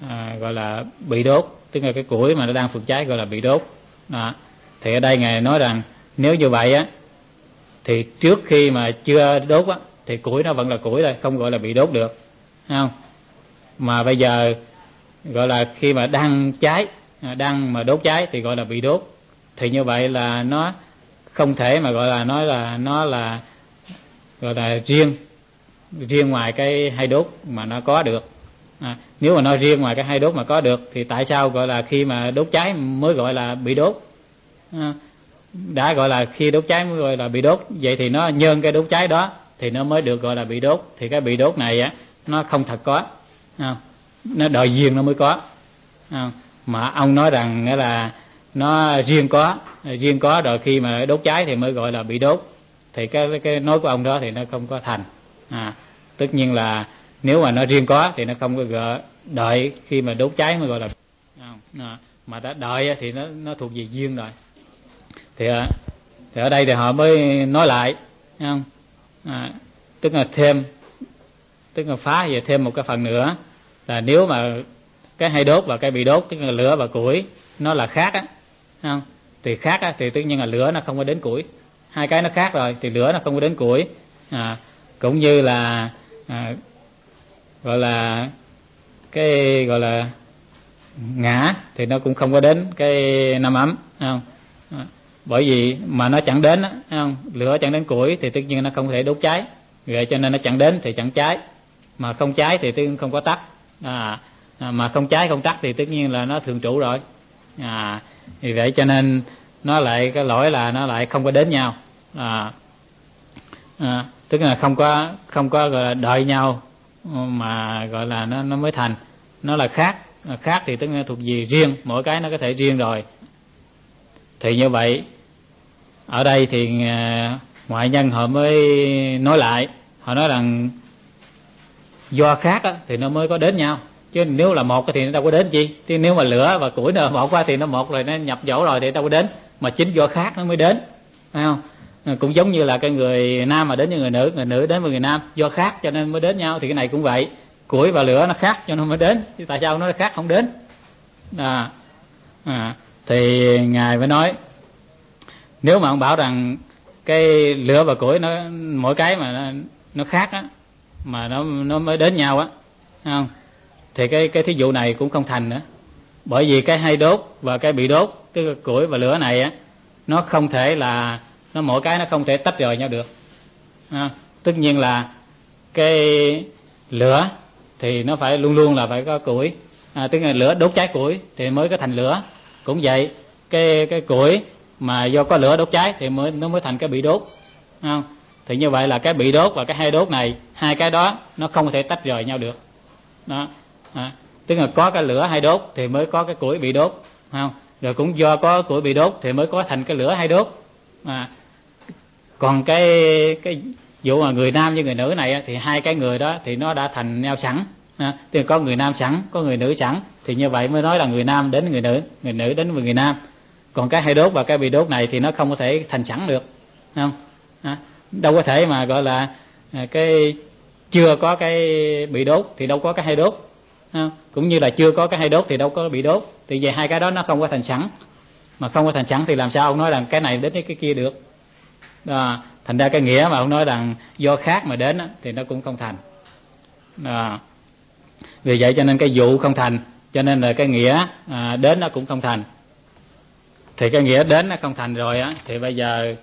gọi là bị đốt, tức là cái củi mà nó đang phược cháy gọi là bị đốt. Thì ở đây Ngài nói rằng nếu như vậy á thì trước khi mà chưa đốt á thì củi nó vẫn là củi thôi, không gọi là bị đốt được, thấy không? Mà bây giờ gọi là khi mà đang cháy, đang mà đốt cháy thì gọi là bị đốt. Thì như vậy là nó không thể mà gọi là nói là nó là gọi là riêng ngoài cái hay đốt mà nó có được. Nếu mà nó riêng ngoài cái hay đốt mà có được thì tại sao gọi là khi mà đốt cháy mới gọi là bị đốt? Đã gọi là khi đốt cháy mới gọi là bị đốt, vậy thì nó nhân cái đốt cháy đó thì nó mới được gọi là bị đốt. Thì cái bị đốt này á nó không thật có, nó đòi duyên nó mới có. Mà ông nói rằng nghĩa là nó riêng có rồi khi mà đốt cháy thì mới gọi là bị đốt, thì cái nói của ông đó thì nó không có thành. Tất nhiên là nếu mà nó riêng có thì nó không có gọi đợi khi mà đốt cháy mới gọi là mà đã đợi thì nó thuộc về duyên rồi. Thì ở đây thì họ mới nói lại, thấy không? Tức là phá về thêm một cái phần nữa là nếu mà cái hay đốt và cái bị đốt, tức là lửa và củi nó là khác á, không? Thì khác á thì tất nhiên là lửa nó không có đến củi, hai cái nó khác rồi thì lửa nó không có đến củi. Cũng như là gọi là cái gọi là ngã thì nó cũng không có đến cái năm ấm, không? Bởi vì mà nó chẳng đến, không? Lửa chẳng đến củi thì tất nhiên nó không thể đốt cháy, vậy cho nên nó chẳng đến thì chẳng cháy, mà không cháy thì tất nhiên không có tắt. Mà không cháy không tắt thì tất nhiên là nó thường trụ rồi. Vì vậy cho nên nó lại cái lỗi là nó lại không có đến nhau. Tức là không có gọi là đợi nhau mà gọi là nó mới thành. Nó là khác thì tức là thuộc về riêng, mỗi cái nó có thể riêng rồi. Thì như vậy ở đây thì ngoại nhân họ mới nói lại, họ nói rằng do khác á, thì nó mới có đến nhau, chứ nếu là một thì nó đâu có đến chi. Chứ nếu mà lửa và củi nó một quá thì nó một rồi, nó nhập dỗ rồi thì đâu có đến, mà chính do khác nó mới đến, phải không? Cũng giống như là cái người nam mà đến với người nữ đến với người nam, do khác cho nên mới đến nhau. Thì cái này cũng vậy, củi và lửa nó khác cho nên mới đến, chứ tại sao nó khác không đến? Thì Ngài mới nói nếu mà ông bảo rằng cái lửa và củi nó mỗi cái mà nó khác á, mà nó mới đến nhau á, không? Thì cái thí dụ này cũng không thành nữa, bởi vì cái hay đốt và cái bị đốt, cái củi và lửa này á, nó không thể là nó mỗi cái nó không thể tách rời nhau được. Tất nhiên là cái lửa thì nó phải luôn luôn là phải có củi, tức là lửa đốt cháy củi thì mới có thành lửa. Cũng vậy, cái củi mà do có lửa đốt cháy thì nó mới thành cái bị đốt, không? Thì như vậy là cái bị đốt và cái hay đốt này, hai cái đó nó không thể tách rời nhau được. Tức là có cái lửa hay đốt thì mới có cái củi bị đốt, không? Rồi cũng do có củi bị đốt thì mới có thành cái lửa hay đốt. Còn cái vụ mà người nam với người nữ này thì hai cái người đó thì nó đã thành nhau sẵn. Tức là có người nam sẵn, có người nữ sẵn, thì như vậy mới nói là người nam đến người nữ đến với người nam. Còn cái hay đốt và cái bị đốt này thì nó không có thể thành sẵn được, không? Đâu có thể mà gọi là cái chưa có cái bị đốt thì đâu có cái hay đốt, không? Cũng như là chưa có cái hay đốt thì đâu có bị đốt. Thì về hai cái đó nó không có thành sẵn, mà không có thành sẵn thì làm sao ông nói rằng cái này đến với cái kia được? Thành ra cái nghĩa mà ông nói rằng do khác mà đến thì nó cũng không thành. Vì vậy cho nên cái vụ không thành, cho nên là cái nghĩa đến nó cũng không thành. Thì cái nghĩa đến nó không thành rồi á, thì bây giờ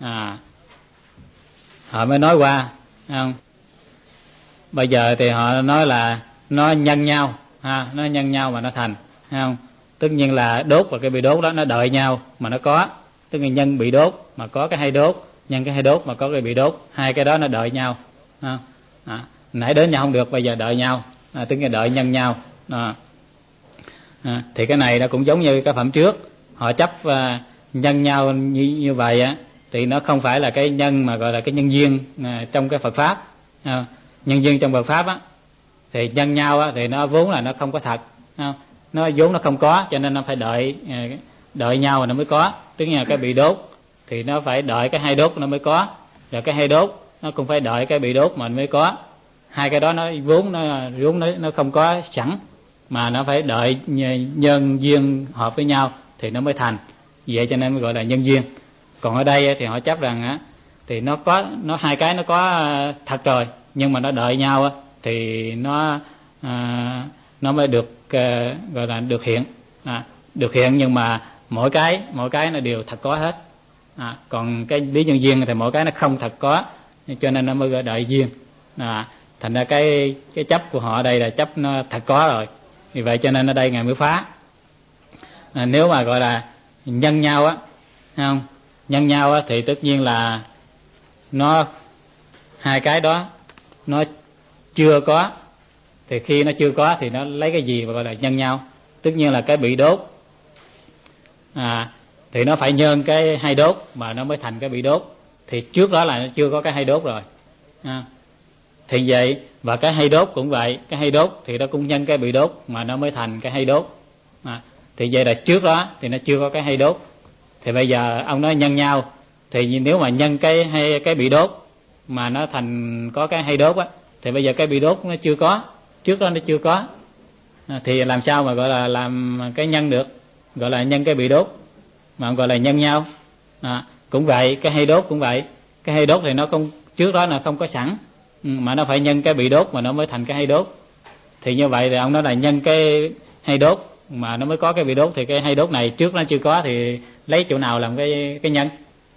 họ mới nói qua, không? Bây giờ thì họ nói là nó nhân nhau, nó nhân nhau mà nó thành, không? Tất nhiên là đốt và cái bị đốt đó nó đợi nhau mà nó có, tức là nhân bị đốt mà có cái hay đốt, nhân cái hay đốt mà có cái bị đốt, hai cái đó nó đợi nhau, nãy đến nhau không được, bây giờ đợi nhau, tức là đợi nhân nhau. Thì cái này nó cũng giống như cái phẩm trước, họ chấp nhân nhau như vậy á, thì nó không phải là cái nhân mà gọi là cái nhân duyên trong cái Phật pháp. Nhân duyên trong Phật pháp á, thì nhân nhau á, thì nó vốn là nó không có thật, nó vốn nó không có, cho nên nó phải đợi nhau nó mới có. Tức là cái bị đốt thì nó phải đợi cái hay đốt nó mới có, rồi cái hay đốt nó cũng phải đợi cái bị đốt mà mới có. Hai cái đó nó vốn nó không có sẵn, mà nó phải đợi nhân duyên hợp với nhau thì nó mới thành. Vậy cho nên mới gọi là nhân duyên. Còn ở đây thì họ chấp rằng á, thì nó hai cái nó có thật rồi, nhưng mà nó đợi nhau thì nó mới được gọi là được hiện. Được hiện, nhưng mà mỗi cái nó đều thật có hết. Còn cái lý nhân duyên thì mỗi cái nó không thật có, cho nên nó mới gọi đợi duyên. Thành ra cái chấp của họ ở đây là chấp nó thật có rồi. Vì vậy cho nên ở đây Ngài mới phá. Nếu mà gọi là nhân nhau á, không? Nhân nhau á thì tất nhiên là nó hai cái đó nó chưa có, thì khi nó chưa có thì nó lấy cái gì mà gọi là nhân nhau? Tất nhiên là cái bị đốt. Thì nó phải nhân cái hay đốt mà nó mới thành cái bị đốt. Thì trước đó là nó chưa có cái hay đốt rồi. Thì vậy, và cái hay đốt cũng vậy, cái hay đốt thì nó cũng nhân cái bị đốt mà nó mới thành cái hay đốt. Thì vậy là trước đó thì nó chưa có cái hay đốt. Thì bây giờ ông nói nhân nhau, thì nếu mà nhân cái bị đốt mà nó thành có cái hay đốt á, thì bây giờ cái bị đốt nó chưa có, trước đó nó chưa có, thì làm sao mà gọi là làm cái nhân được? Gọi là nhân cái bị đốt mà gọi là nhân nhau. Cũng vậy, cái hay đốt cũng vậy, cái hay đốt thì nó không, trước đó là không có sẵn, mà nó phải nhân cái bị đốt mà nó mới thành cái hay đốt. Thì như vậy thì ông nói là nhân cái hay đốt mà nó mới có cái bị đốt, thì cái hay đốt này trước nó chưa có thì lấy chỗ nào làm cái nhân?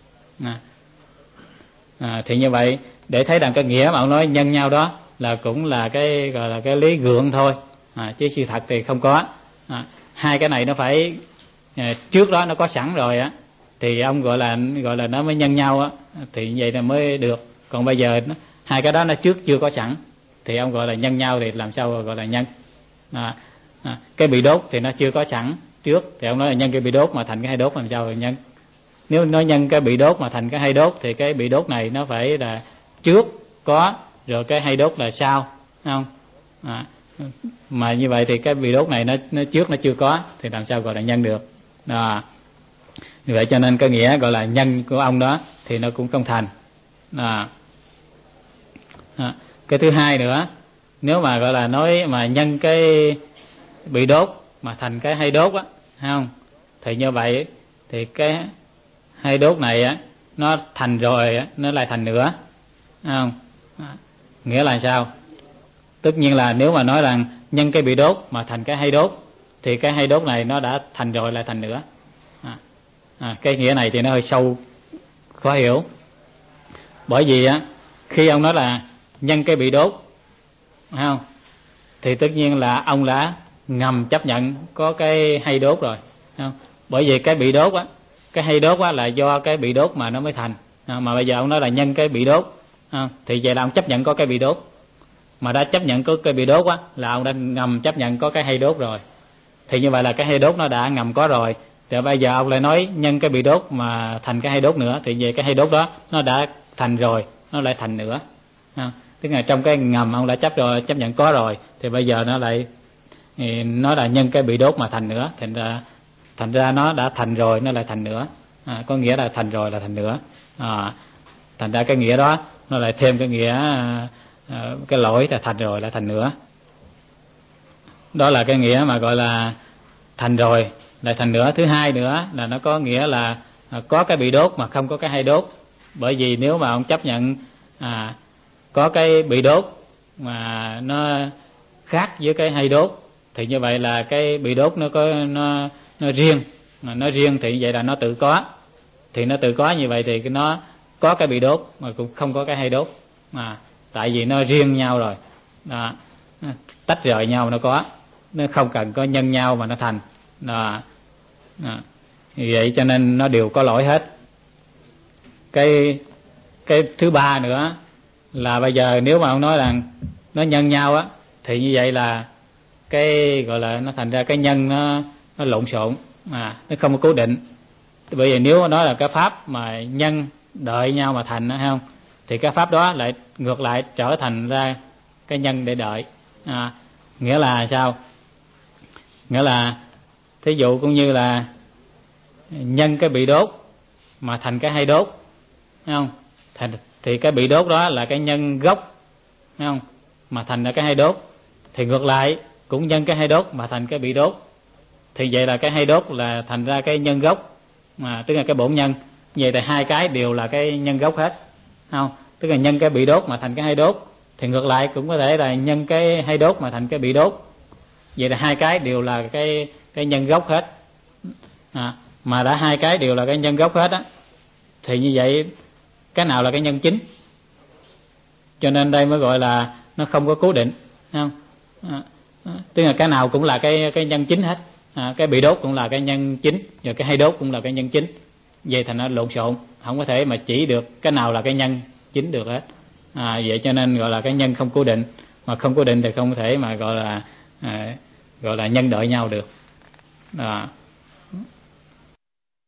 Thì như vậy để thấy rằng cái nghĩa mà ông nói nhân nhau đó là cũng là cái gọi là cái lý gượng thôi, chứ sự thật thì không có. Hai cái này nó phải trước đó nó có sẵn rồi á, thì ông gọi là nó mới nhân nhau á, thì vậy là mới được. Còn bây giờ hai cái đó nó trước chưa có sẵn thì ông gọi là nhân nhau, thì làm sao gọi là nhân? Cái bị đốt thì nó chưa có sẵn trước, thì ông nói là nhân cái bị đốt mà thành cái hay đốt, làm sao rồi nhân? Nếu nó nhân cái bị đốt mà thành cái hay đốt thì cái bị đốt này nó phải là trước có, rồi cái hay đốt là sau, không? Mà như vậy thì cái bị đốt này nó trước nó chưa có thì làm sao gọi là nhân được? Như vậy cho nên cái nghĩa gọi là nhân của ông đó thì nó cũng không thành. Cái thứ hai nữa, nếu mà gọi là nói mà nhân cái bị đốt mà thành cái hay đốt á, không? Thì như vậy thì cái hay đốt này á nó thành rồi á, nó lại thành nữa, không? Nghĩa là sao? Tất nhiên là nếu mà nói rằng nhân cái bị đốt mà thành cái hay đốt thì cái hay đốt này nó đã thành rồi lại thành nữa. Cái nghĩa này thì nó hơi sâu, khó hiểu. Bởi vì á, khi ông nói là nhân cái bị đốt, không? Thì tất nhiên là ông đã ngầm chấp nhận có cái hay đốt rồi, không? Bởi vì cái bị đốt á, cái hay đốt á là do cái bị đốt mà nó mới thành. Mà bây giờ ông nói là nhân cái bị đốt, thì vậy là ông chấp nhận có cái bị đốt. Mà đã chấp nhận có cái bị đốt á là ông đã ngầm chấp nhận có cái hay đốt rồi. Thì như vậy là cái hay đốt nó đã ngầm có rồi. Thì bây giờ ông lại nói nhân cái bị đốt mà thành cái hay đốt nữa, thì về cái hay đốt đó nó đã thành rồi, nó lại thành nữa. Tức là trong cái ngầm ông đã chấp nhận có rồi, thì bây giờ nó là nhân cái bị đốt mà thành nữa, thành ra nó đã thành rồi nó lại thành nữa. Có nghĩa là thành rồi là thành nữa. Thành ra cái nghĩa đó nó lại thêm cái nghĩa cái lỗi là thành rồi là thành nữa. Đó là cái nghĩa mà gọi là thành rồi lại thành nữa. Thứ hai nữa là nó có nghĩa là có cái bị đốt mà không có cái hay đốt. Bởi vì nếu mà ông chấp nhận có cái bị đốt mà nó khác với cái hay đốt, thì như vậy là cái bị đốt nó riêng, mà nó riêng thì vậy là nó tự có. Thì nó tự có như vậy thì nó có cái bị đốt mà cũng không có cái hay đốt, tại vì nó riêng nhau rồi, tách rời nhau, nó không cần có nhân nhau mà nó thành. Vì vậy cho nên nó đều có lỗi hết. Cái thứ ba nữa là bây giờ nếu mà ông nói rằng nó nhân nhau á, thì như vậy là cái gọi là nó thành ra cái nhân nó lộn xộn, nó không có cố định. Bởi vì nếu nói là cái pháp mà nhân đợi nhau mà thành, thấy không, thì cái pháp đó lại ngược lại trở thành ra cái nhân để đợi. Nghĩa là sao? Nghĩa là thí dụ cũng như là nhân cái bị đốt mà thành cái hay đốt, thấy không? Thì cái bị đốt đó là cái nhân gốc, thấy không? Mà thành ra cái hay đốt. Thì ngược lại cũng nhân cái hay đốt mà thành cái bị đốt. Thì vậy là cái hay đốt là thành ra cái nhân gốc, mà tức là cái bổn nhân. Vậy thì hai cái đều là cái nhân gốc hết, không? Tức là nhân cái bị đốt mà thành cái hay đốt. Thì ngược lại cũng có thể là nhân cái hay đốt mà thành cái bị đốt. Vậy là hai cái đều là cái nhân gốc hết. Mà đã hai cái đều là cái nhân gốc hết á, thì như vậy cái nào là cái nhân chính? Cho nên đây mới gọi là nó không có cố định, không? Tức là cái nào cũng là cái nhân chính hết. Cái bị đốt cũng là cái nhân chính, và cái hay đốt cũng là cái nhân chính. Vậy thành nó lộn xộn, không có thể mà chỉ được cái nào là cái nhân chính được hết. Vậy cho nên gọi là cái nhân không cố định. Mà không cố định thì không thể mà gọi là nhân đợi nhau được.